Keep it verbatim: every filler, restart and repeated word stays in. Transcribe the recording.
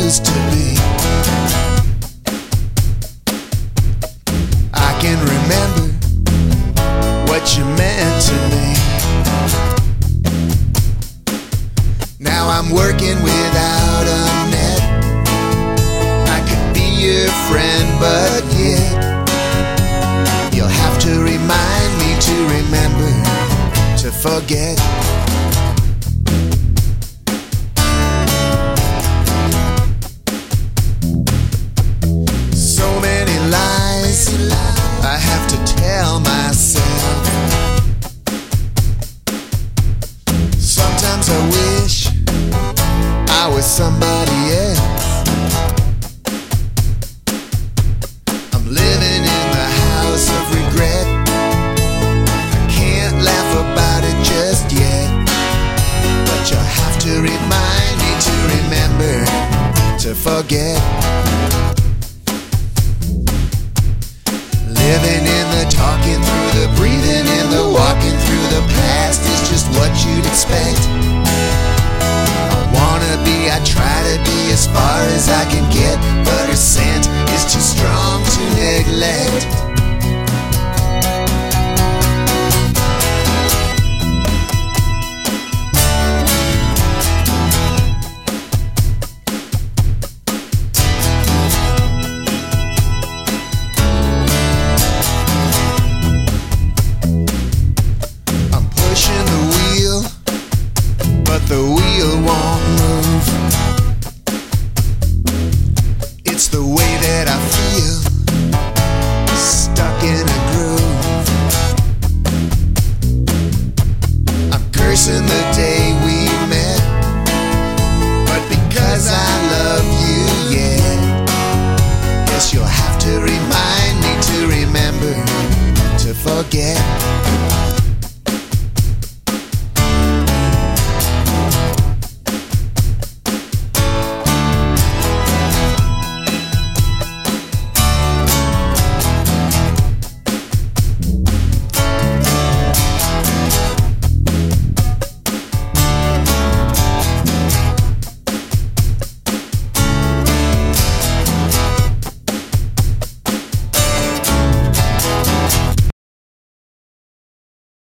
used to be. I can remember what you meant to me. Now I'm working without a net. I could be your friend, but yet you'll have to remind me to remember to forget. So many lies I have to tell myself. Sometimes I wish I was somebody else. I'm living in the house of regret. I can't laugh about it just yet, but you'll have to remind me to remember to forget. Living in the talking through the breathing in the walking through the past is just what you'd expect. I wanna be, I try to be as far as I can get, but her scent is too strong to neglect. But the wheel won't move. It's the way that I feel, stuck in a groove. I'm cursing the day